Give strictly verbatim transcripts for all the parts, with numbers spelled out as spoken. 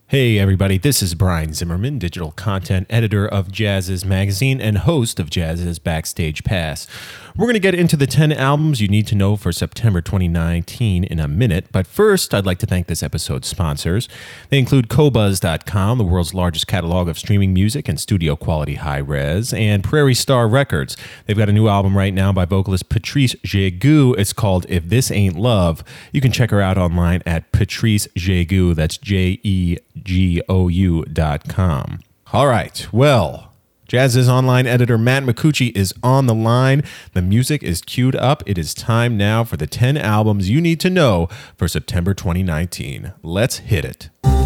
Hey everybody, this is Brian Zimmerman, digital content editor of Jazz's Magazine and host of Jazz's Backstage Pass. We're going to get into the ten albums you need to know for September twenty nineteen in a minute, but first I'd like to thank this episode's sponsors. They include Qobuz dot com, the world's largest catalog of streaming music and studio quality high-res, and Prairie Star Records. They've got a new album right now by vocalist Patrice Jégoux. It's called If This Ain't Love. You can check her out online at Patrice Jégoux, that's J E G O U dot com. All right, well, Jazz's online editor Matt Micucci is on the line. The music is queued up. It is time now for the ten albums you need to know for September twenty nineteen. Let's hit it.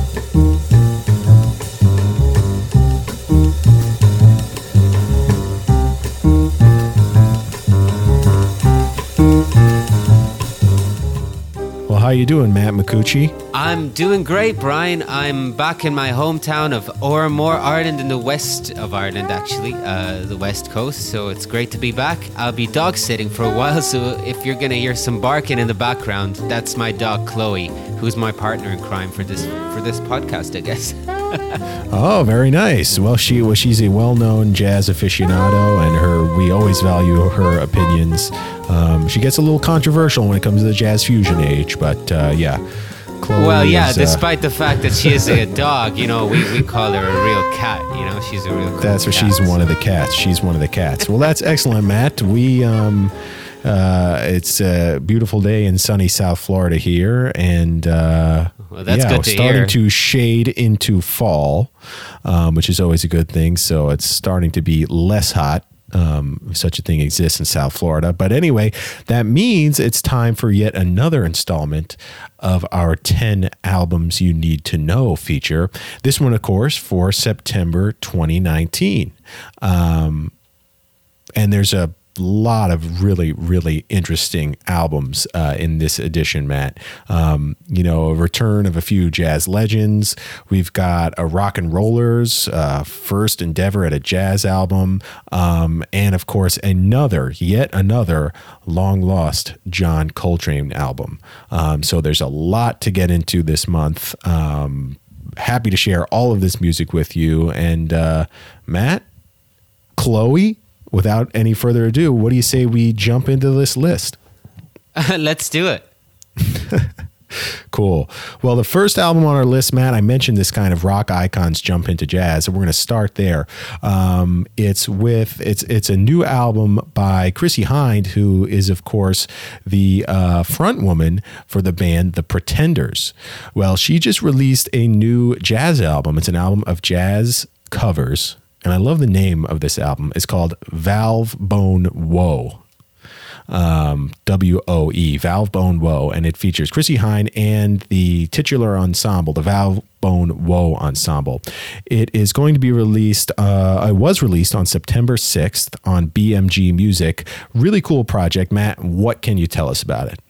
Well, how you doing, Matt Micucci? I'm doing great, Brian. I'm back in my hometown of Oramore, Ireland, in the west of Ireland, actually, uh, the west coast. So it's great to be back. I'll be dog sitting for a while, so if you're going to hear some barking in the background, that's my dog, Chloe, who's my partner in crime for this for this podcast, I guess. Oh, very nice. Well, she well, she's a well-known jazz aficionado, and her we always value her opinions. Um, she gets a little controversial when it comes to the jazz fusion age, but uh, yeah. Chloe well, yeah, is, despite uh, the fact that she is a dog, you know, we, we call her a real cat, you know, she's a real cool That's where cat. she's one of the cats. She's one of the cats. Well, that's excellent, Matt. We, um, uh, it's a beautiful day in sunny South Florida here, and uh, well, that's yeah, good we're to starting hear. to shade into fall, um, which is always a good thing. So it's starting to be less hot. Um, if such a thing exists in South Florida. But anyway, that means it's time for yet another installment of our ten albums you need to know feature. This one, of course, for September twenty nineteen. Um, and there's a lot of really, really interesting albums uh, in this edition, Matt. Um, you know, a return of a few jazz legends. We've got a Rock and Rollers, uh, first endeavor at a jazz album. Um, and of course, another, yet another long lost John Coltrane album. Um, so there's a lot to get into this month. Um, happy to share all of this music with you. And uh, Matt, Chloe, without any further ado, what do you say we jump into this list? Let's do it. Cool. Well, the first album on our list, Matt, I mentioned this kind of rock icons jump into jazz, and we're going to start there. Um, it's with it's it's a new album by Chrissie Hynde, who is, of course, the uh, front woman for the band The Pretenders. Well, she just released a new jazz album. It's an album of jazz covers. And I love the name of this album. It's called Valve Bone Woe. Um, W O E, Valve Bone Woe. And it features Chrissie Hynde and the titular ensemble, the Valve Bone Woe Ensemble. It is going to be released, uh, it was released on September sixth on B M G Music. Really cool project. Matt, what can you tell us about it?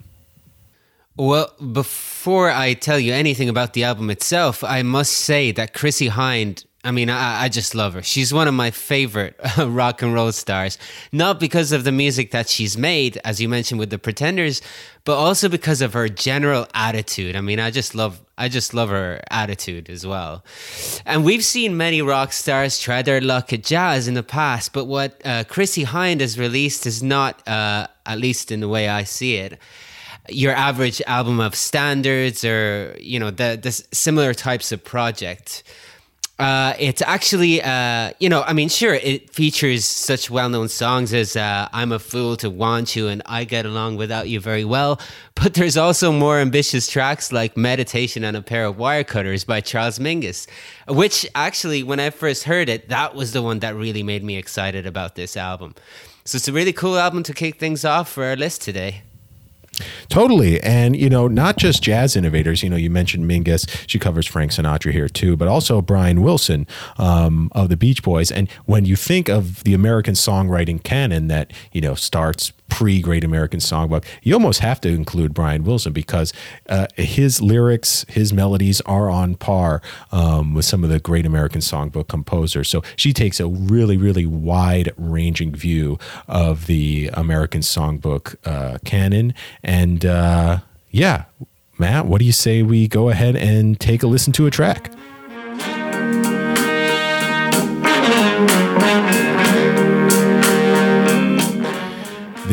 Well, before I tell you anything about the album itself, I must say that Chrissie Hynde, I mean, I, I just love her. She's one of my favorite rock and roll stars, not because of the music that she's made, as you mentioned with The Pretenders, but also because of her general attitude. I mean, I just love, I just love her attitude as well. And we've seen many rock stars try their luck at jazz in the past, but what uh, Chrissie Hynde has released is not, uh, at least in the way I see it, your average album of standards or, you know, the, the similar types of project. Uh, it's actually, uh, you know, I mean, sure, it features such well-known songs as uh, I'm a Fool to Want You and I Get Along Without You Very Well, but there's also more ambitious tracks like Meditation on a Pair of Wire Cutters by Charles Mingus, which actually, when I first heard it, that was the one that really made me excited about this album. So it's a really cool album to kick things off for our list today. Totally. And, you know, not just jazz innovators, you know, you mentioned Mingus, she covers Frank Sinatra here too, but also Brian Wilson um, of the Beach Boys. And when you think of the American songwriting canon that, you know, starts pre-Great American Songbook, you almost have to include Brian Wilson because uh, his lyrics, his melodies are on par um, with some of the Great American Songbook composers. So she takes a really, really wide-ranging view of the American Songbook uh, canon. And uh, yeah, Matt, what do you say we go ahead and take a listen to a track?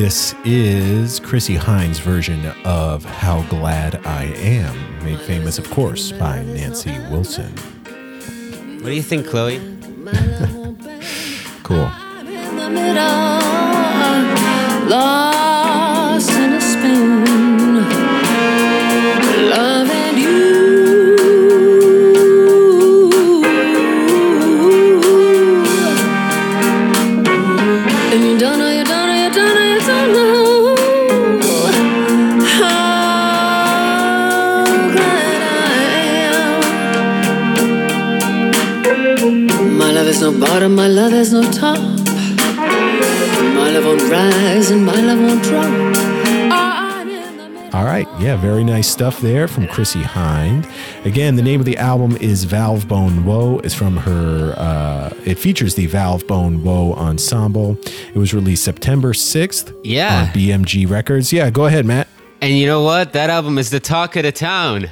This is Chrissie Hynde's version of How Glad I Am, made famous, of course, by Nancy Wilson. What do you think, Chloe? Cool. Lost in a spin, loving you. And you don't know, you don't know, you don't know, you don't know how glad I am. My love is no bottom, my love is no top. My love won't rise and my love won't drop. All right. Yeah, very nice stuff there from Chrissie Hynde. Again, the name of the album is Valve Bone Woe. It's from her, uh, it features the Valve Bone Woe Ensemble. It was released September sixth Yeah. on B M G Records. Yeah, go ahead, Matt. And you know what? That album is the talk of the town.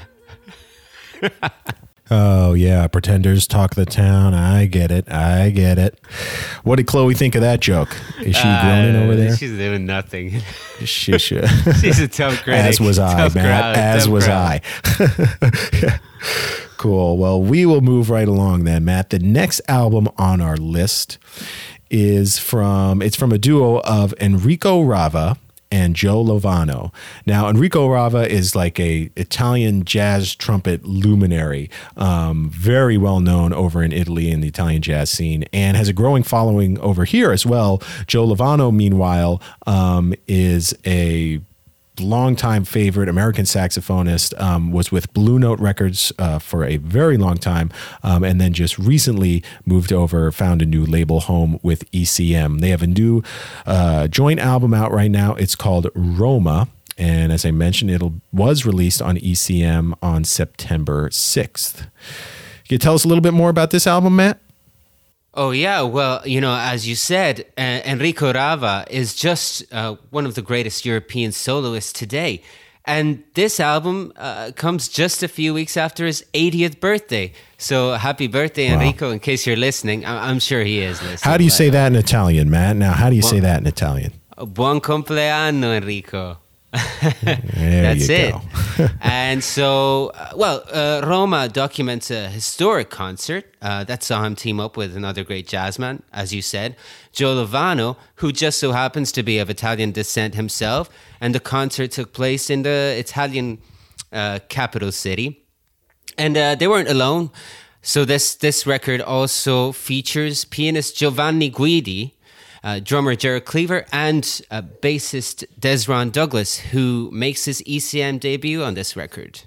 Oh, yeah, Pretenders Talk the Town. I get it. I get it. What did Chloe think of that joke? Is she Uh, groaning over there? She's doing nothing. She should. She's a tough critic. As was I, Tough Matt. crowd, As tough was crowd. I. Cool. Well, we will move right along then, Matt. The next album on our list is from, it's from a duo of Enrico Rava and Joe Lovano. Now, Enrico Rava is like a Italian jazz trumpet luminary, um, very well known over in Italy in the Italian jazz scene, and has a growing following over here as well. Joe Lovano, meanwhile, um, is a longtime favorite American saxophonist, um, was with Blue Note Records uh, for a very long time, um, and then just recently moved over, found a new label home with E C M. They have a new uh, joint album out right now. It's called Roma, and as I mentioned, it was released on E C M on September sixth. Can you tell us a little bit more about this album, Matt? Oh, yeah. Well, you know, as you said, uh, Enrico Rava is just uh, one of the greatest European soloists today. And this album uh, comes just a few weeks after his eightieth birthday. So happy birthday, Wow. Enrico, in case you're listening. I- I'm sure he is listening. How do you but- say that in Italian, Matt? Now, how do you say that in Italian? Buon compleanno, Enrico. There That's you it. go. And so, uh, well, uh, Roma documents a historic concert uh, that saw him team up with another great jazzman, as you said, Joe Lovano, who just so happens to be of Italian descent himself. And the concert took place in the Italian uh, capital city. And uh, they weren't alone. So this this record also features pianist Giovanni Guidi, uh, drummer Jared Cleaver, and uh, bassist Desron Douglas, who makes his E C M debut on this record.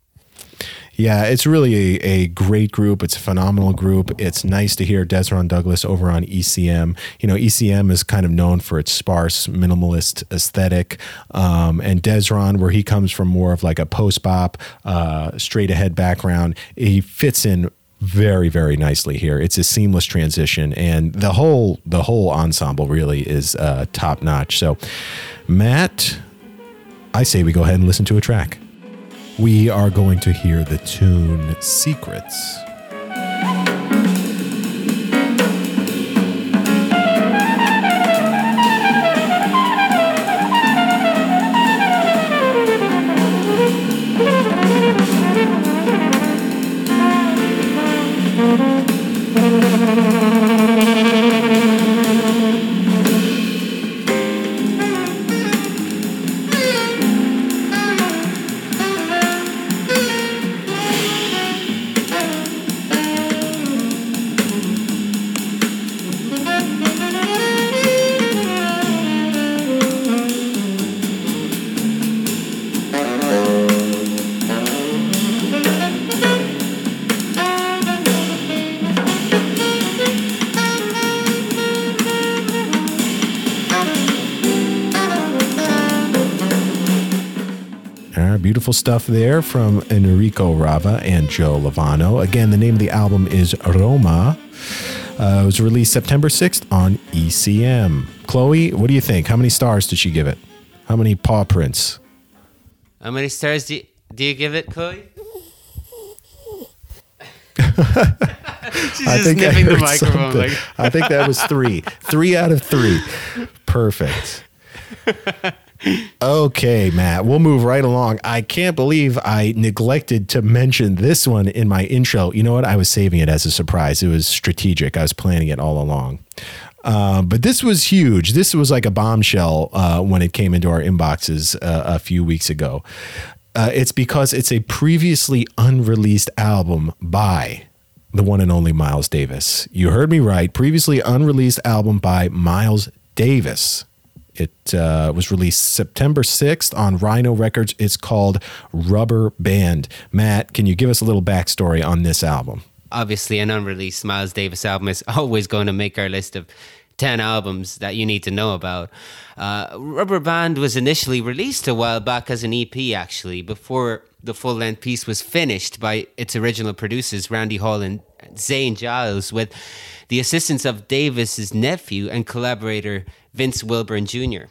Yeah, it's really a, a great group. It's a phenomenal group. It's nice to hear Desron Douglas over on E C M. You know, E C M is kind of known for its sparse, minimalist aesthetic. Um, and Desron, where he comes from more of like a post-bop, uh, straight-ahead background, he fits in very, very nicely here. It's a seamless transition, and the whole the whole ensemble really is uh, top-notch. So, Matt, I say we go ahead and listen to a track. We are going to hear the tune Secrets. Beautiful stuff there from Enrico Rava and Joe Lovano. Again, the name of the album is Roma. Uh, it was released September sixth on E C M. Chloe, what do you think? How many stars did she give it? How many paw prints? How many stars do you, do you give it, Chloe? She's I just think I nipping the heard microphone. something. Like, I think that was three. Three out of three. Perfect. Okay, Matt, we'll move right along. I can't believe I neglected to mention this one in my intro. You know what? I was saving it as a surprise. It was strategic. I was planning it all along. Uh, but this was huge. This was like a bombshell uh, when it came into our inboxes uh, a few weeks ago. Uh, it's because it's a previously unreleased album by the one and only Miles Davis. You heard me right. Previously unreleased album by Miles Davis. It uh, was released September sixth on Rhino Records. It's called Rubber Band. Matt, can you give us a little backstory on this album? Obviously, an unreleased Miles Davis album is always going to make our list of ten albums that you need to know about. Uh, Rubber Band was initially released a while back as an E P, actually, before the full-length piece was finished by its original producers, Randy Hall and Zane Giles, with the assistance of Davis's nephew and collaborator, Vince Wilburn Junior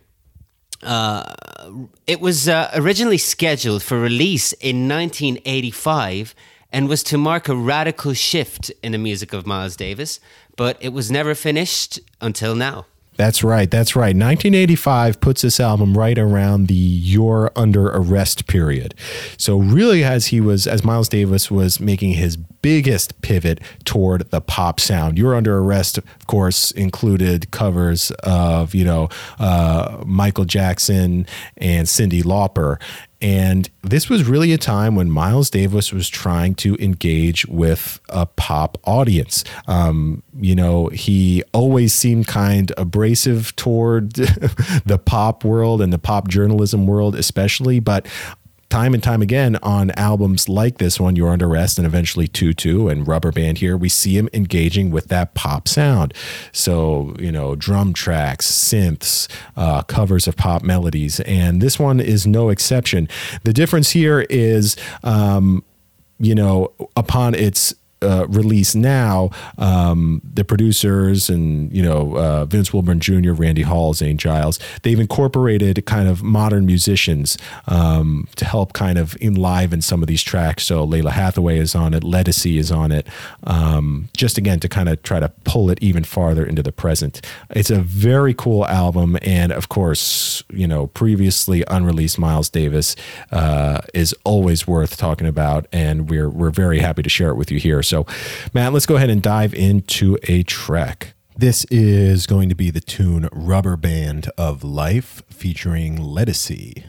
Uh, it was uh, originally scheduled for release in nineteen eighty-five and was to mark a radical shift in the music of Miles Davis, but it was never finished until now. That's right. That's right. nineteen eighty-five puts this album right around the You're Under Arrest period. So really, as he was, as Miles Davis was making his biggest pivot toward the pop sound. You're Under Arrest, of course, included covers of, you know, uh, Michael Jackson and Cyndi Lauper. And this was really a time when Miles Davis was trying to engage with a pop audience. Um, you know, he always seemed kind of abrasive toward the pop world and the pop journalism world especially, but time and time again on albums like this one, You're Under Arrest, and eventually Tutu and Rubber Band here, we see him engaging with that pop sound. So, you know, drum tracks, synths, uh, covers of pop melodies. And this one is no exception. The difference here is, um, you know, upon its Uh, release now, um, the producers and, you know, uh, Vince Wilburn Junior, Randy Hall, Zane Giles, they've incorporated kind of modern musicians um, to help kind of enliven some of these tracks. So Layla Hathaway is on it, Ledisi is on it, um, just again to kind of try to pull it even farther into the present. It's a very cool album, and of course, you know, previously unreleased Miles Davis uh, is always worth talking about, and we're we're very happy to share it with you here. So, Matt, let's go ahead and dive into a track. This is going to be the tune Rubber Band of Life featuring Ledisi.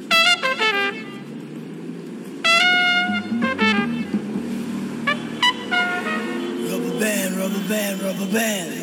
Rubber band, rubber band, rubber band.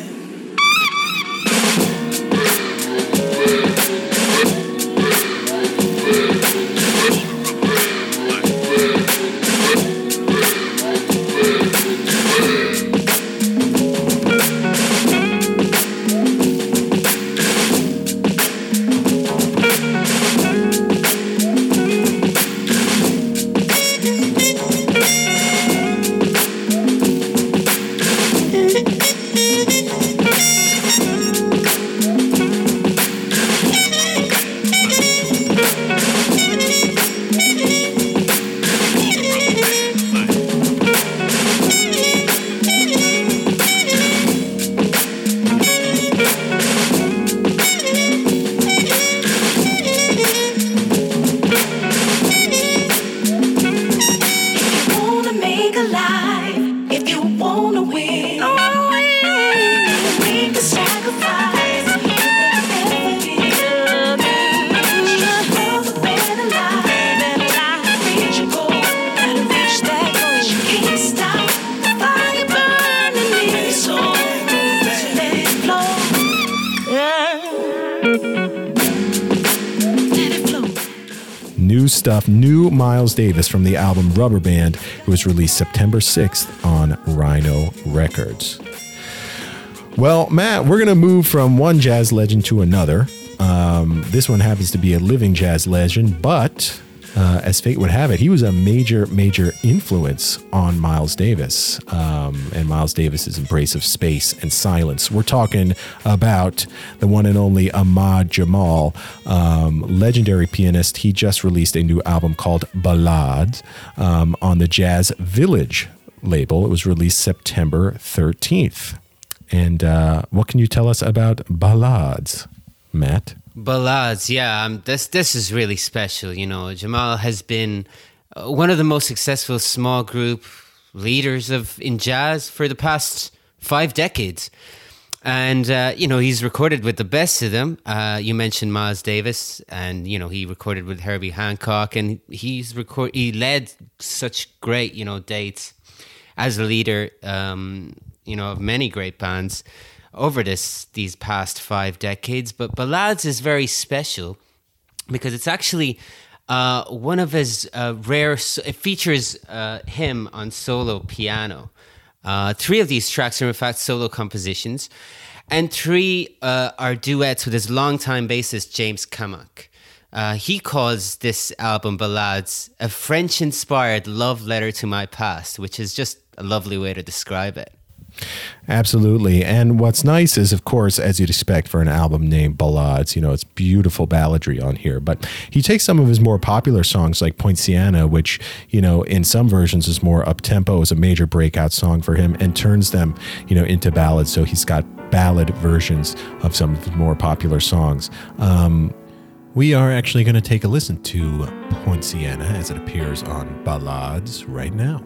Stuff, new Miles Davis from the album Rubber Band. It was released September sixth on Rhino Records. Well, Matt, we're going to move from one jazz legend to another. Um, this one happens to be a living jazz legend, but uh, as fate would have it, he was a major, major influence on Miles Davis um, and Miles Davis's embrace of space and silence. We're talking about the one and only Ahmad Jamal, um, legendary pianist. He just released a new album called Ballades um, on the Jazz Village label. It was released September thirteenth. And uh, what can you tell us about Ballades, Matt? Ballads, yeah. Um, this this is really special. You know, Jamal has been uh, one of the most successful small group leaders of in jazz for the past five decades. And, uh, you know, he's recorded with the best of them. Uh, you mentioned Miles Davis, and, you know, he recorded with Herbie Hancock, and he's record he led such great, you know, dates as a leader, um, you know, of many great bands over this these past five decades. But Ballads is very special because it's actually uh, one of his uh, rare, it features uh, him on solo piano. Uh, three of these tracks are in fact solo compositions, and three uh, are duets with his longtime bassist James Kamak. Uh, he calls this album Ballads a French-inspired love letter to my past, which is just a lovely way to describe it. Absolutely. And what's nice is, of course, as you'd expect for an album named Ballads, you know, it's beautiful balladry on here. But he takes some of his more popular songs like Poinciana, which, you know, in some versions is more up-tempo, is a major breakout song for him, and turns them, you know, into ballads. So he's got ballad versions of some of his more popular songs. Um, we are actually going to take a listen to Poinciana as it appears on Ballads right now.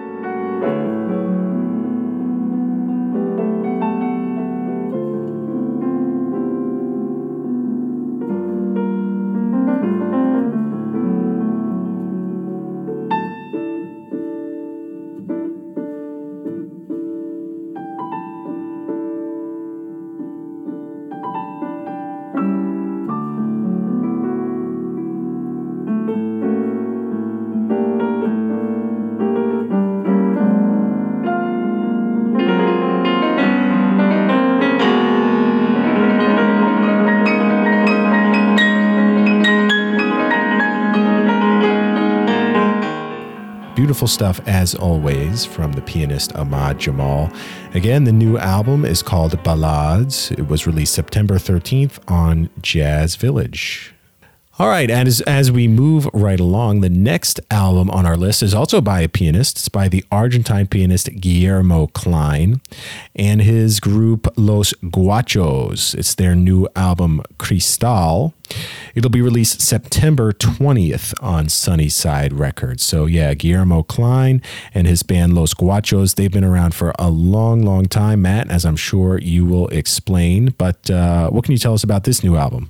Beautiful stuff, as always, from the pianist Ahmad Jamal. Again, the new album is called Ballads. It was released September thirteenth on Jazz Village. All right, and as, as we move right along, the next album on our list is also by a pianist. It's by the Argentine pianist Guillermo Klein and his group Los Guachos. It's their new album Cristal. It'll be released September twentieth on Sunnyside Records. So yeah, Guillermo Klein and his band Los Guachos, they've been around for a long, long time, Matt, as I'm sure you will explain. But uh, what can you tell us about this new album?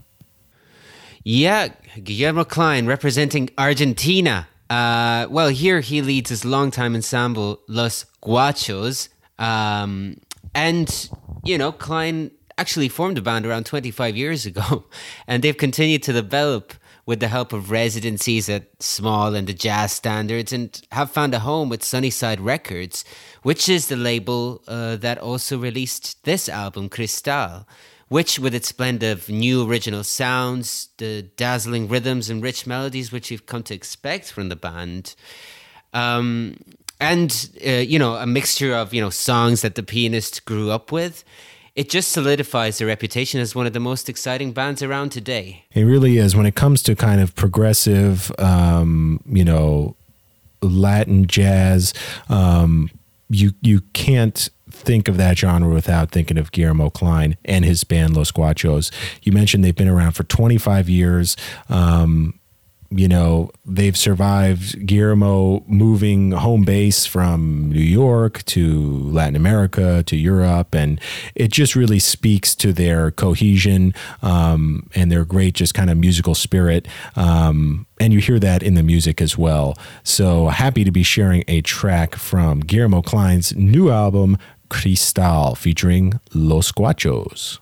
Yeah, Guillermo Klein representing Argentina. Uh, well, here he leads his longtime ensemble, Los Guachos. Um, and, you know, Klein actually formed a band around twenty-five years ago. And they've continued to develop with the help of residencies at Small and the Jazz Standards, and have found a home with Sunnyside Records, which is the label uh, that also released this album, Cristal, which, with its blend of new original sounds, the dazzling rhythms and rich melodies which you've come to expect from the band, um, and, uh, you know, a mixture of, you know, songs that the pianist grew up with, it just solidifies their reputation as one of the most exciting bands around today. It really is. When it comes to kind of progressive, um, you know, Latin jazz, um, you you can't think of that genre without thinking of Guillermo Klein and his band Los Guachos. You mentioned they've been around for twenty-five years. Um, you know, they've survived Guillermo moving home base from New York to Latin America to Europe, and it just really speaks to their cohesion um, and their great just kind of musical spirit. Um, and you hear that in the music as well. So happy to be sharing a track from Guillermo Klein's new album, Cristal, featuring Los Guachos.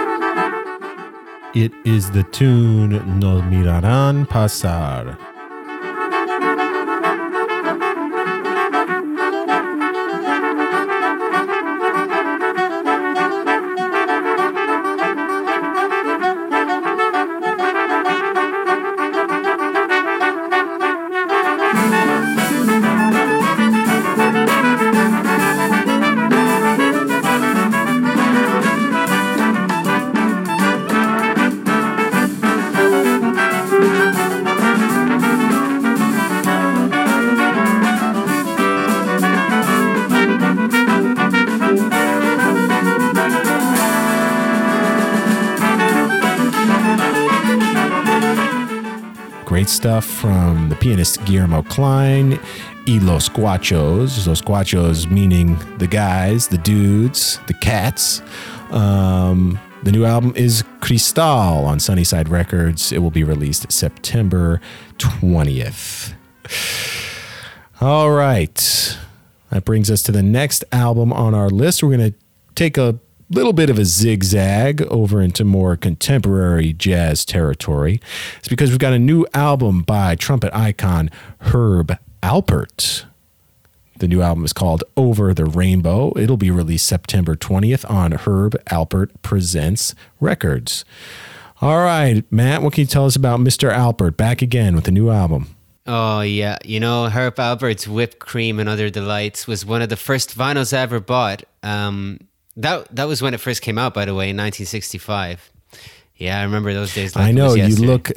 It is the tune Nos Mirarán Pasar. stuff from the pianist Guillermo Klein, y Los Guachos. Los Guachos meaning the guys, the dudes, the cats. Um, the new album is Cristal on Sunnyside Records. It will be released September twentieth. All right. That brings us to the next album on our list. We're going to take a little bit of a zigzag over into more contemporary jazz territory. It's because we've got a new album by trumpet icon Herb Alpert. The new album is called Over the Rainbow. It'll be released September twentieth on Herb Alpert Presents Records. All right, Matt, what can you tell us about Mister Alpert back again with a new album? Oh, yeah. You know, Herb Alpert's Whipped Cream and Other Delights was one of the first vinyls I ever bought. Um, that that was when it first came out, by the way, in nineteen sixty-five. Yeah, I remember those days. Like I know, you yesterday. look...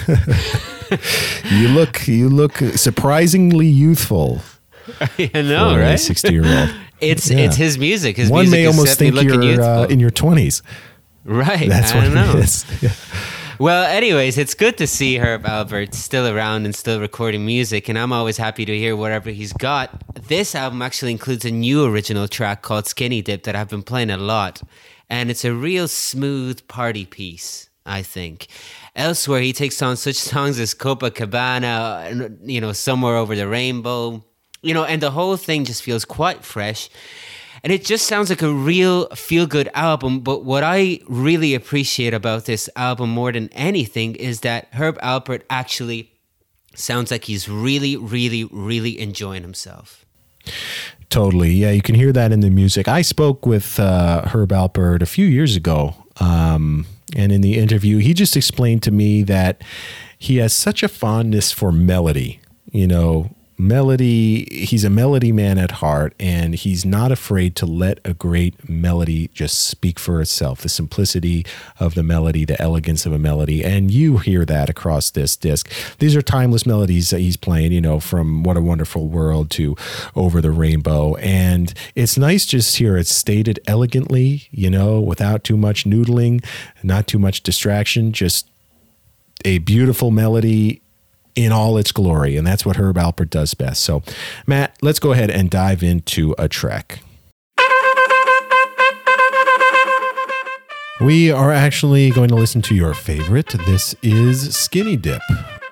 you look you look surprisingly youthful. I know, for right? A sixty-year-old. It's Yeah. it's his music. His One music may is almost set me think looking you're youthful. uh, in your twenties. Right. That's I what don't know. it is. Yeah. Well, anyways, it's good to see Herb Alpert still around and still recording music, and I'm always happy to hear whatever he's got. This album actually includes a new original track called Skinny Dip that I've been playing a lot, and it's a real smooth party piece, I think. Elsewhere, he takes on such songs as Copacabana, you know, Somewhere Over the Rainbow, you know, and the whole thing just feels quite fresh. And it just sounds like a real feel-good album. But what I really appreciate about this album more than anything is that Herb Alpert actually sounds like he's really, really, really enjoying himself. Totally. Yeah, you can hear that in the music. I spoke with uh, Herb Alpert a few years ago. Um, and in the interview, he just explained to me that he has such a fondness for melody, you know, melody. He's a melody man at heart, and he's not afraid to let a great melody just speak for itself. The simplicity of the melody, the elegance of a melody. And you hear that across this disc. These are timeless melodies that he's playing, you know, from What a Wonderful World to Over the Rainbow. And it's nice just to hear it stated elegantly, you know, without too much noodling, not too much distraction, just a beautiful melody in all its glory. And that's what Herb Alpert does best. So, Matt, let's go ahead and dive into a track. We are actually going to listen to your favorite. This is Skinny Dip.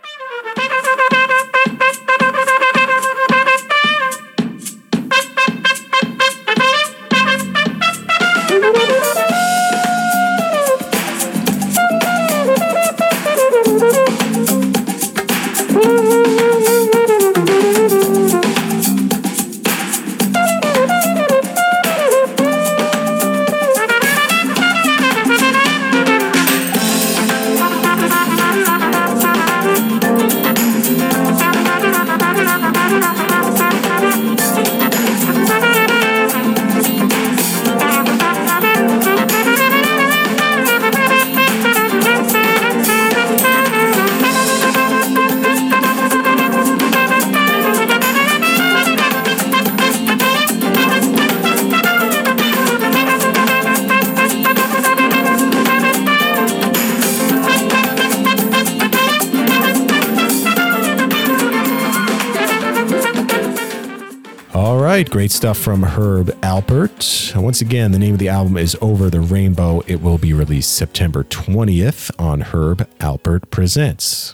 Great stuff from Herb Alpert. Once again, the name of the album is Over the Rainbow. It will be released September twentieth on Herb Alpert Presents.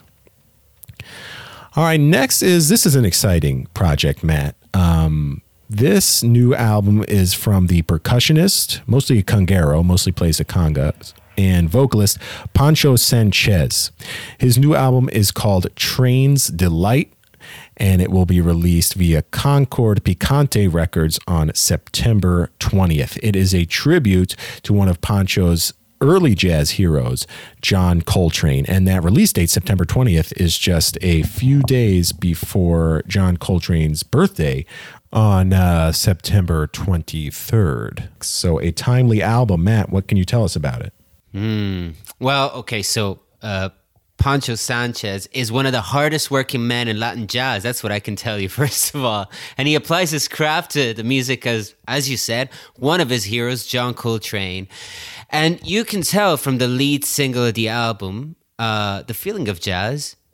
All right, next is, this is an exciting project, Matt. Um, this new album is from the percussionist, mostly a conguero, mostly plays the conga, and vocalist Pancho Sanchez. His new album is called Train's Delight, and it will be released via Concord Picante Records on September twentieth. It is a tribute to one of Pancho's early jazz heroes, John Coltrane, and that release date, September twentieth, is just a few days before John Coltrane's birthday on uh, September twenty-third. So a timely album. Matt, what can you tell us about it? Mm. Well, okay, so uh, Pancho Sanchez is one of the hardest working men in Latin jazz. That's what I can tell you, first of all. And he applies his craft to the music as, as you said, one of his heroes, John Coltrane. And you can tell from the lead single of the album, uh, The Feeling of Jazz,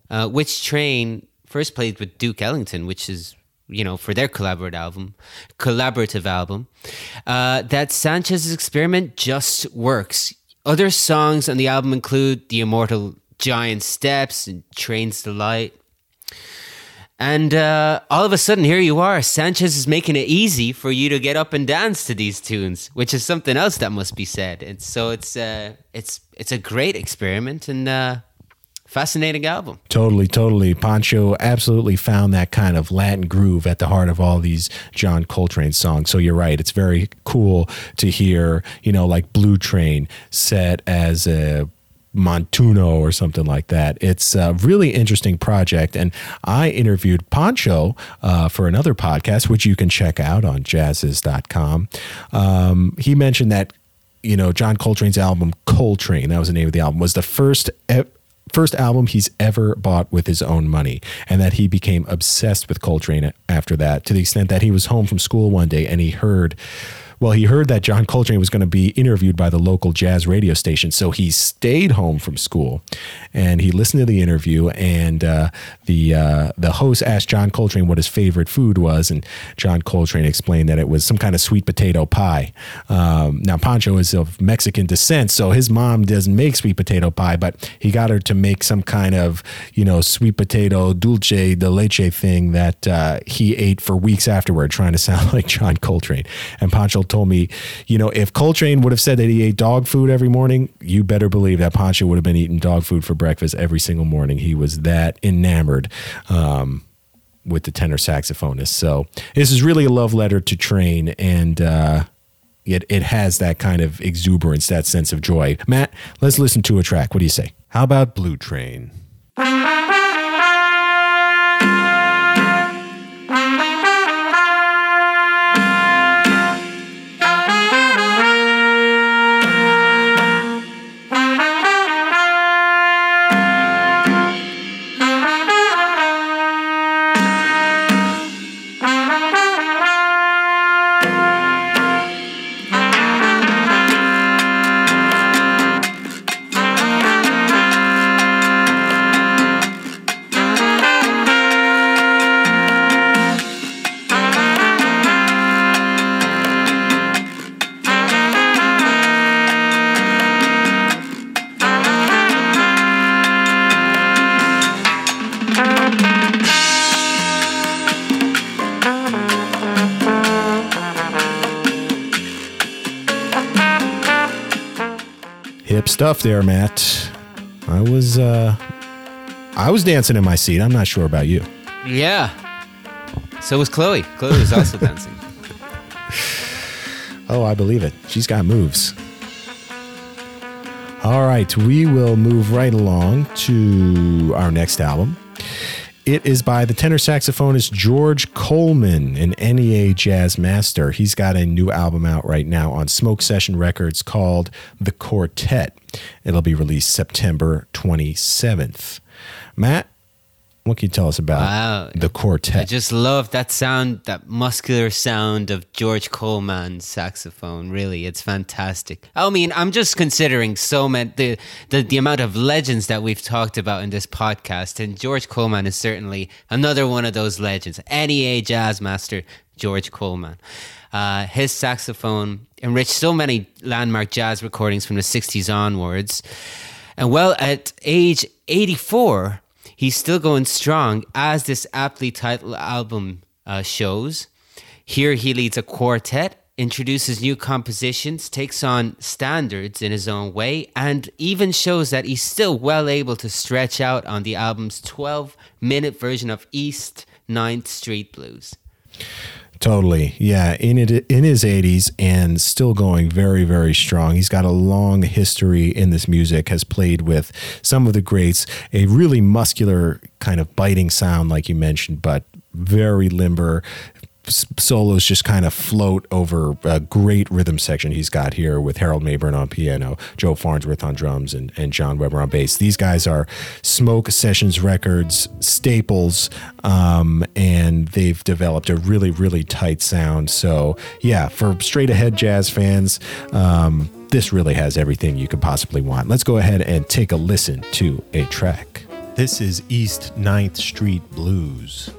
uh, which Train first played with Duke Ellington, which is, you know, for their collaborative album, collaborative album, uh, that Sanchez's experiment just works. Other songs on the album include The Immortal Giant Steps and Train's Delight. And uh, all of a sudden, here you are. Sanchez is making it easy for you to get up and dance to these tunes, which is something else that must be said. And so it's uh, it's it's a great experiment and uh, fascinating album. Totally, totally. Pancho absolutely found that kind of Latin groove at the heart of all these John Coltrane songs. So you're right. It's very cool to hear, you know, like Blue Train set as a Montuno or something like that. It's a really interesting project, and I interviewed Pancho uh, for another podcast, which you can check out on jazzes dot com. Um, he mentioned that, you know, John Coltrane's album Coltrane, that was the name of the album, was the first e- first album he's ever bought with his own money, and that he became obsessed with Coltrane after that, to the extent that he was home from school one day and he heard Well, he heard that John Coltrane was going to be interviewed by the local jazz radio station, so he stayed home from school and he listened to the interview. And uh, the uh, the host asked John Coltrane what his favorite food was, and John Coltrane explained that it was some kind of sweet potato pie. Um, now, Pancho is of Mexican descent, so his mom doesn't make sweet potato pie, but he got her to make some kind of, you know, sweet potato dulce de leche thing that uh, he ate for weeks afterward, trying to sound like John Coltrane. And Pancho told me, you know, if Coltrane would have said that he ate dog food every morning, you better believe that Pancho would have been eating dog food for breakfast every single morning. He was that enamored um, with the tenor saxophonist. So this is really a love letter to Train, and uh, it, it has that kind of exuberance, that sense of joy. Matt, let's listen to a track. What do you say? How about Blue Train? Hip stuff there, Matt. I was uh, I was dancing in my seat. I'm not sure about you. Yeah. So was Chloe. Chloe was also dancing. Oh, I believe it. She's got moves. All right, we will move right along to our next album. It is by the tenor saxophonist George Coleman, an N E A jazz master. He's got a new album out right now on Smoke Session Records called The Quartet. It'll be released September twenty-seventh. Matt, what can you tell us about wow. The Quartet? I just love that sound, that muscular sound of George Coleman's saxophone. Really, it's fantastic. I mean, I'm just considering so many, the, the, the amount of legends that we've talked about in this podcast, and George Coleman is certainly another one of those legends. N E A jazz master George Coleman. Uh, his saxophone enriched so many landmark jazz recordings from the sixties onwards. And well, at age eighty-four, he's still going strong, as this aptly titled album uh, shows. Here he leads a quartet, introduces new compositions, takes on standards in his own way, and even shows that he's still well able to stretch out on the album's twelve-minute version of East ninth Street Blues. Totally. Yeah. In it, in his eighties and still going very, very strong. He's got a long history in this music, has played with some of the greats, a really muscular kind of biting sound, like you mentioned, but very limber. Solos just kind of float over a great rhythm section he's got here with Harold Mabern on piano, Joe Farnsworth on drums, and, and John Weber on bass. These guys are Smoke Sessions Records staples, um, and they've developed a really, really tight sound. So, yeah, for straight ahead jazz fans, um, this really has everything you could possibly want. Let's go ahead and take a listen to a track. This is East ninth Street Blues.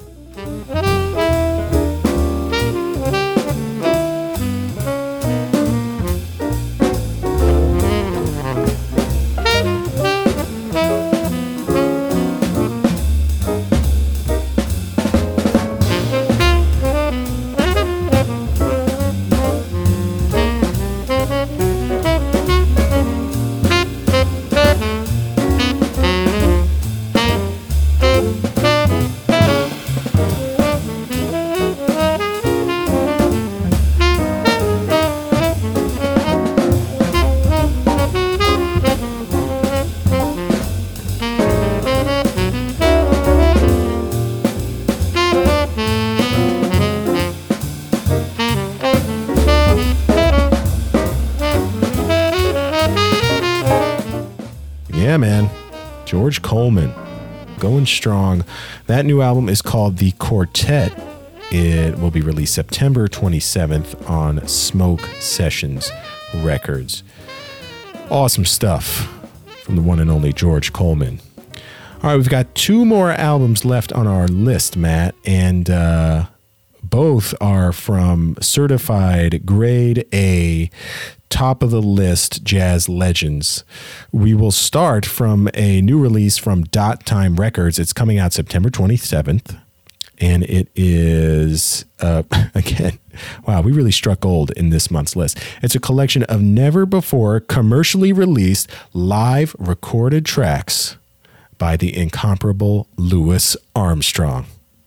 Yeah, man. George Coleman, going strong. That new album is called The Quartet. It will be released September twenty-seventh on Smoke Sessions Records. Awesome stuff from the one and only George Coleman. All right, we've got two more albums left on our list, Matt, and uh, both are from certified grade A, top of the list jazz legends. We will start from a new release from Dot Time Records. It's coming out September twenty-seventh, and it is, uh, again, wow, we really struck gold in this month's list. It's a collection of never before commercially released live recorded tracks by the incomparable Louis Armstrong.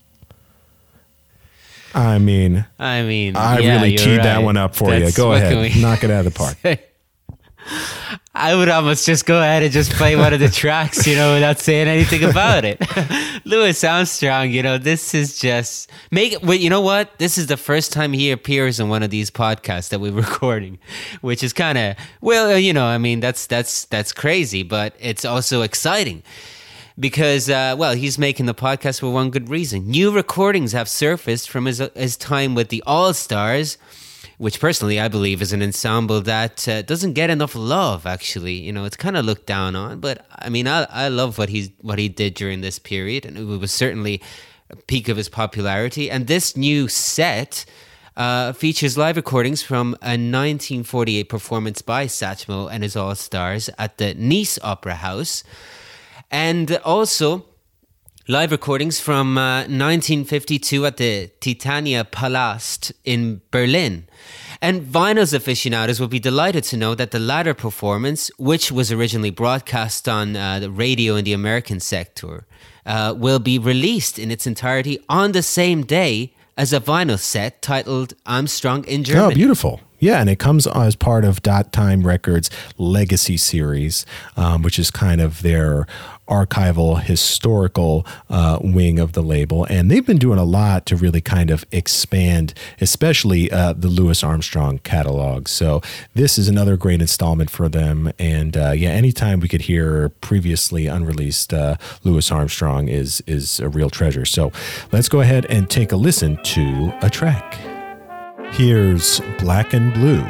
I mean, I mean, I yeah, really you're teed right. that one up for That's- you. Go what ahead, can we- knock it out of the park. I would almost just go ahead and just play one of the tracks, you know, without saying anything about it. Louis Armstrong, you know, this is just make it. Wait, you know what? This is the first time he appears in one of these podcasts that we're recording, which is kind of well, you know, I mean, that's that's that's crazy, but it's also exciting. Because, uh, well, he's making the podcast for one good reason. New recordings have surfaced from his his time with the All-Stars, which personally I believe is an ensemble that uh, doesn't get enough love, actually. You know, it's kind of looked down on. But, I mean, I, I love what, he's, what he did during this period. And it was certainly a peak of his popularity. And this new set uh, features live recordings from a nineteen forty-eight performance by Satchmo and his All-Stars at the Nice Opera House. And also live recordings from uh, nineteen fifty-two at the Titania Palast in Berlin. And vinyls aficionados will be delighted to know that the latter performance, which was originally broadcast on uh, the radio in the American sector, uh, will be released in its entirety on the same day as a vinyl set titled Armstrong in Germany. Oh, beautiful. Yeah, and it comes as part of Dot Time Records' Legacy series, um, which is kind of their archival, historical uh, wing of the label. And they've been doing a lot to really kind of expand, especially uh, the Louis Armstrong catalog. So this is another great installment for them. And uh, yeah, anytime we could hear previously unreleased uh, Louis Armstrong is, is a real treasure. So let's go ahead and take a listen to a track. Here's Black and Blue.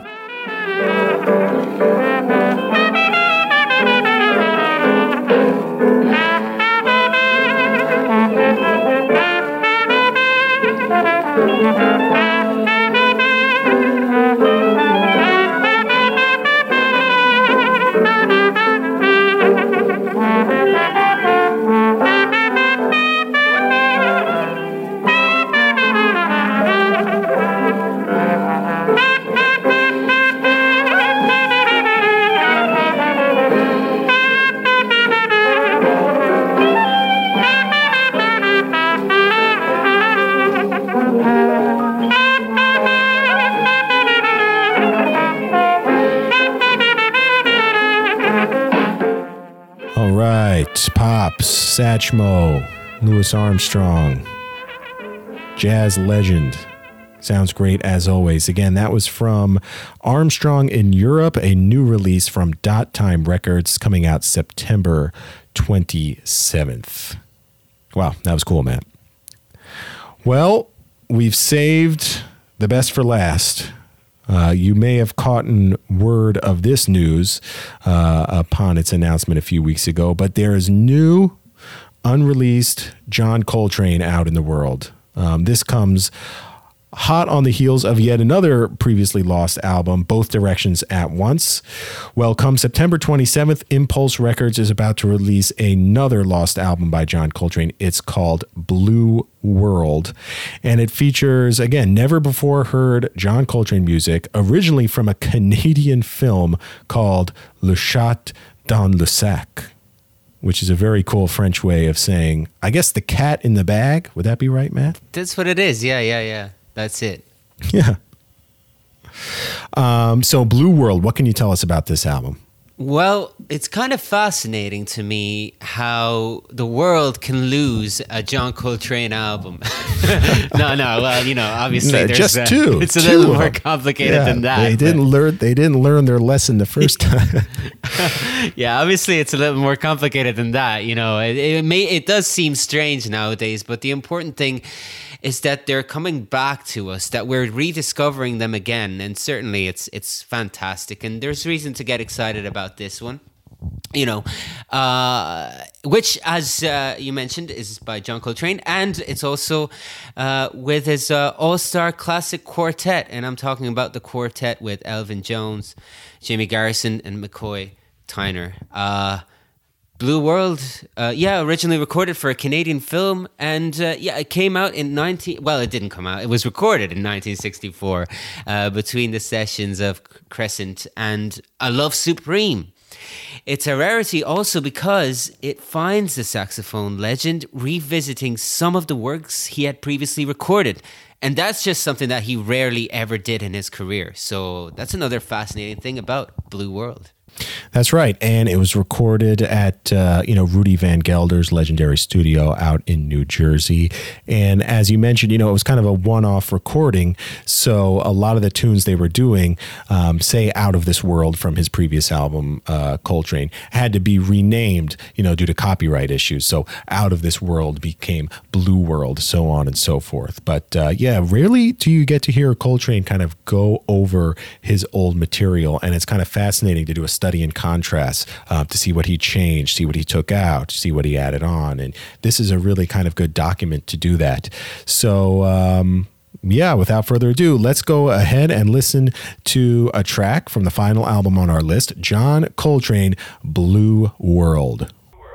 All right, Pops, Satchmo, Louis Armstrong, jazz legend. Sounds great as always. Again, that was from Armstrong in Europe, a new release from Dot Time Records coming out September twenty-seventh. Wow, that was cool, man. Well, we've saved the best for last. Uh, you may have caught word of this news uh, upon its announcement a few weeks ago, but there is new unreleased John Coltrane out in the world. Um, this comes hot on the heels of yet another previously lost album, Both Directions at Once. Well, come September twenty-seventh, Impulse Records is about to release another lost album by John Coltrane. It's called Blue World, and it features, again, never before heard John Coltrane music, originally from a Canadian film called Le Chat dans le Sac, which is a very cool French way of saying, I guess, the cat in the bag. Would that be right, Matt? That's what it is. Yeah, yeah, yeah. That's it. Yeah. Um, so Blue World, what can you tell us about this album? Well, it's kind of fascinating to me how the world can lose a John Coltrane album. no, no, well, you know, obviously No, there's just uh, two. It's a two little of more them. complicated Yeah, than that. They but- didn't learn. They didn't learn their lesson the first time. yeah, obviously it's a little more complicated than that. You know, it, it may it does seem strange nowadays, but the important thing is that they're coming back to us, that we're rediscovering them again, and certainly it's it's fantastic, and there's reason to get excited about this one. You know, uh, which, as uh, you mentioned, is by John Coltrane, and it's also uh, with his uh, all-star classic quartet, and I'm talking about the quartet with Elvin Jones, Jimmy Garrison, and McCoy Tyner. Uh, Blue World, uh, yeah, originally recorded for a Canadian film, and uh, yeah, it came out in nineteen. Well, it didn't come out. It was recorded in nineteen sixty-four, uh, between the sessions of Crescent and A Love Supreme. It's a rarity also because it finds the saxophone legend revisiting some of the works he had previously recorded. And that's just something that he rarely ever did in his career. So that's another fascinating thing about Blue World. That's right, and it was recorded at uh, you know Rudy Van Gelder's legendary studio out in New Jersey. And as you mentioned, you know it was kind of a one-off recording, so a lot of the tunes they were doing, um, say "Out of This World" from his previous album, uh, Coltrane, had to be renamed, you know, due to copyright issues. So "Out of This World" became Blue World, so on and so forth. But uh, yeah, rarely do you get to hear Coltrane kind of go over his old material, and it's kind of fascinating to do a study in contrast, uh, to see what he changed, see what he took out, see what he added on. And this is a really kind of good document to do that. So, um, yeah, without further ado, let's go ahead and listen to a track from the final album on our list, John Coltrane, Blue World.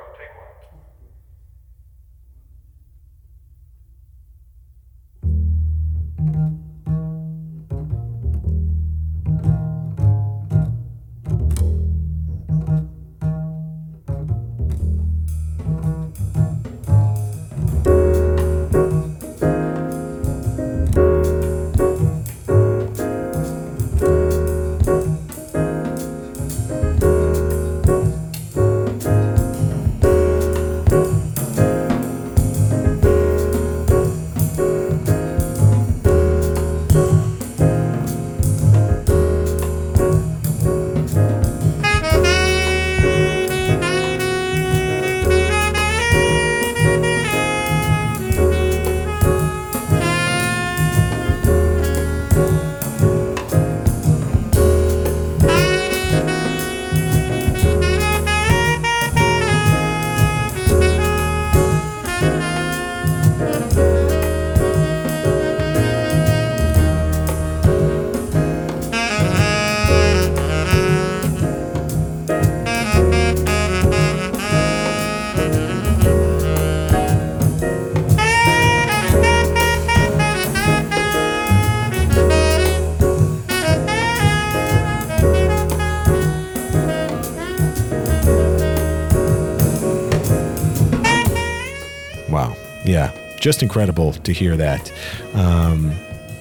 Yeah, just incredible to hear that. Um,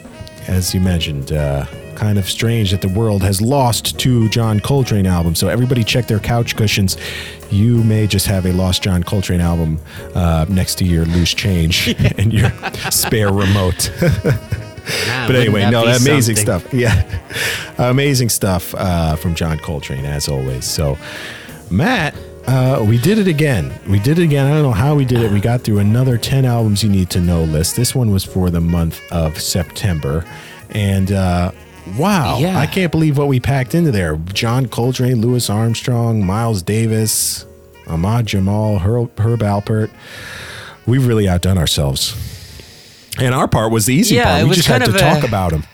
as you mentioned, uh, kind of strange that the world has lost two John Coltrane albums. So everybody check their couch cushions. You may just have a lost John Coltrane album uh, next to your loose change and your spare remote. Man, But anyway, wouldn't no, that be amazing something? stuff. Yeah, amazing stuff uh, from John Coltrane, as always. So, Matt, uh, we did it again. We did it again. I don't know how we did it. We got through another ten albums you need to know list. This one was for the month of September. And uh, wow, Yeah. I can't believe what we packed into there. John Coltrane, Louis Armstrong, Miles Davis. Ahmad Jamal, Herb, Herb Alpert. We've really outdone ourselves. And our part was the easy Yeah, part. it We was just had kind to of a- talk about them.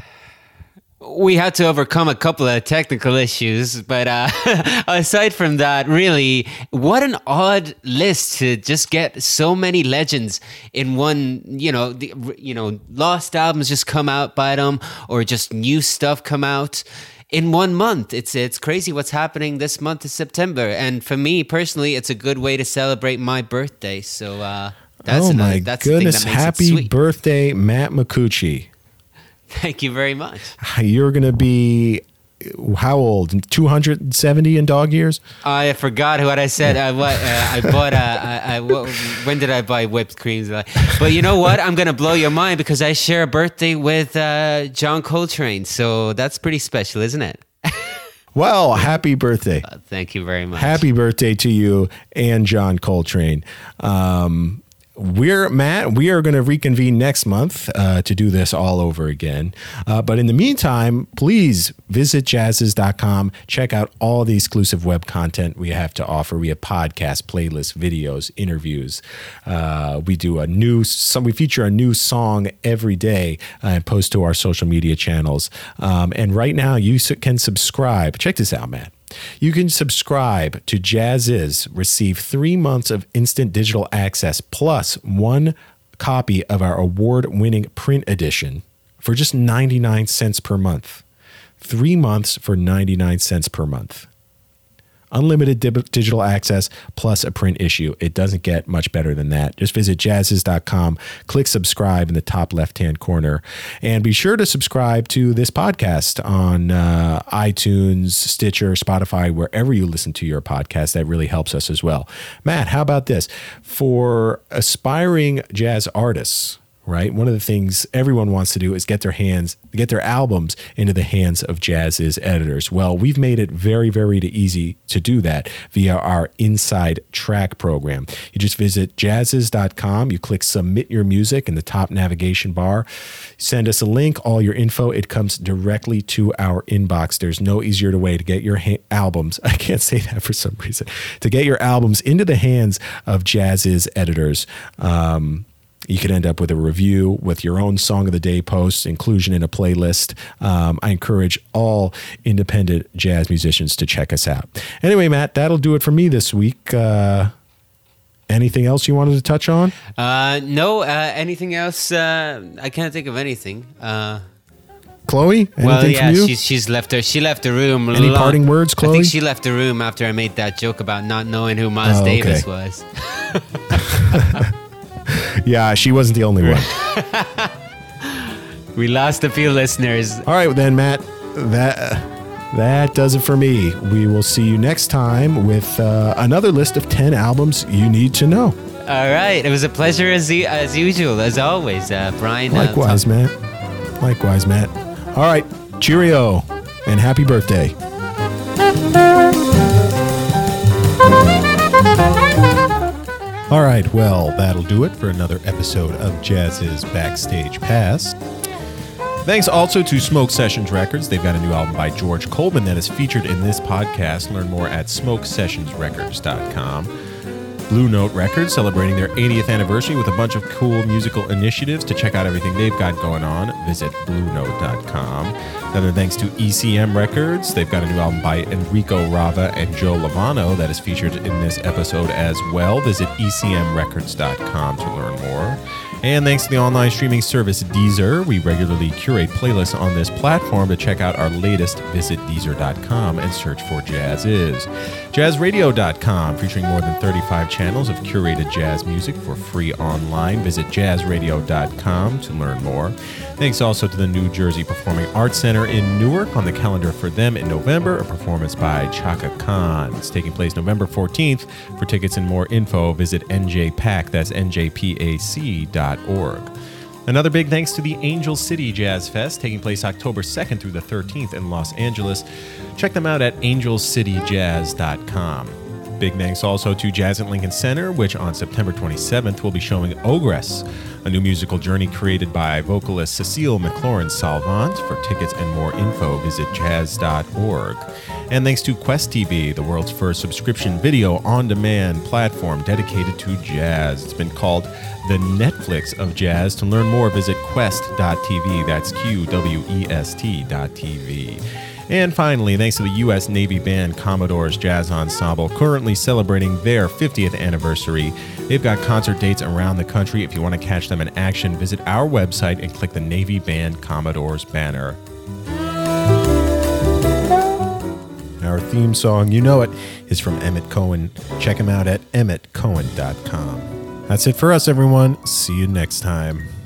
We had to overcome a couple of technical issues, but uh, aside from that, really, what an odd list to just get so many legends in one. You know, the, you know, lost albums just come out by them, or just new stuff come out in one month. It's it's crazy what's happening this month of September, and for me personally, it's a good way to celebrate my birthday. So uh, that's oh another, my that's goodness! the thing that makes Happy it sweet. birthday, Matt McCucci. Thank you very much. You're going to be how old? two hundred seventy in dog years? I forgot what I said. I what uh, I bought. Uh, I, I what, when did I buy whipped creams? But you know what? I'm gonna blow your mind because I share a birthday with uh, John Coltrane. So that's pretty special, isn't it? Well, happy birthday. Uh, thank you very much. Happy birthday to you and John Coltrane. Um, we're Matt. We are going to reconvene next month uh, to do this all over again. Uh, but in the meantime, please visit jazzes dot com. Check out all the exclusive web content we have to offer. We have podcasts, playlists, videos, interviews. Uh, we do a new some. We feature a new song every day uh, and post to our social media channels. Um, and right now, you su- can subscribe. Check this out, Matt. You can subscribe to Jazz Is, receive three months of instant digital access plus one copy of our award-winning print edition for just ninety-nine cents per month. Three months for ninety-nine cents per month. Unlimited dib- digital access plus a print issue. It doesn't get much better than that. Just visit jazzes dot com, click subscribe in the top left-hand corner, and be sure to subscribe to this podcast on uh, iTunes, Stitcher, Spotify, wherever you listen to your podcast. That really helps us as well. Matt, how about this? For aspiring jazz artists, right? One of the things everyone wants to do is get their hands, get their albums into the hands of Jazz Is editors. Well, we've made it very, very easy to do that via our Inside Track program. You just visit jazzes dot com, you click Submit Your Music in the top navigation bar, send us a link, all your info, it comes directly to our inbox. There's no easier way to get your ha- albums, I can't say that for some reason, to get your albums into the hands of Jazz Is editors. Um, You could end up with a review with your own Song of the Day post, inclusion in a playlist. Um, I encourage all independent jazz musicians to check us out. Anyway, Matt, that'll do it for me this week. Uh, anything else you wanted to touch on? Uh, no. Uh, anything else? Uh, I can't think of anything. Uh, Chloe, anything well, yeah, from you? she's she's left her. She left the room. Any long- parting words, I Chloe? think she left the room after I made that joke about not knowing who Miles Oh, okay. Davis was. Yeah, she wasn't the only one. We lost a few listeners. All right, then, Matt, that that does it for me. We will see you next time with uh, another list of ten albums you need to know. All right, it was a pleasure as e- as usual, as always, uh, Brian. uh, Likewise, Matt. Likewise, Matt. All right, cheerio, and happy birthday. All right, well, that'll do it for another episode of Jazz's Backstage Pass. Thanks also to Smoke Sessions Records. They've got a new album by George Coleman that is featured in this podcast. Learn more at smoke sessions records dot com. Blue Note Records celebrating their eightieth anniversary with a bunch of cool musical initiatives. To check out everything they've got going on, visit blue note dot com. Another thanks to E C M Records. They've got a new album by Enrico Rava and Joe Lovano that is featured in this episode as well. Visit e c m records dot com to learn more. And thanks to the online streaming service Deezer, we regularly curate playlists on this platform. To check out our latest, visit deezer dot com and search for Jazz Is. jazz radio dot com, featuring more than thirty-five channels of curated jazz music for free online. Visit jazz radio dot com to learn more. Thanks also to the New Jersey Performing Arts Center in Newark. On the calendar for them in November, a performance by Chaka Khan. It's taking place November fourteenth. For tickets and more info, visit N J P A C, that's N J P A C dot org. Another big thanks to the Angel City Jazz Fest, taking place October second through the thirteenth in Los Angeles. Check them out at angel city jazz dot com. Big thanks also to Jazz at Lincoln Center, which on September twenty-seventh will be showing Ogress, a new musical journey created by vocalist Cecile McLaurin Salvant. For tickets and more info, visit jazz dot org. And thanks to Quest T V, the world's first subscription video on-demand platform dedicated to jazz. It's been called the Netflix of jazz. To learn more, visit quest dot t v. That's Q W E S T dot T V. And finally, thanks to the U S Navy Band Commodores Jazz Ensemble, currently celebrating their fiftieth anniversary. They've got concert dates around the country. If you want to catch them in action, visit our website and click the Navy Band Commodores banner. Our theme song, you know it, is from Emmett Cohen. Check him out at emmett cohen dot com. That's it for us, everyone. See you next time.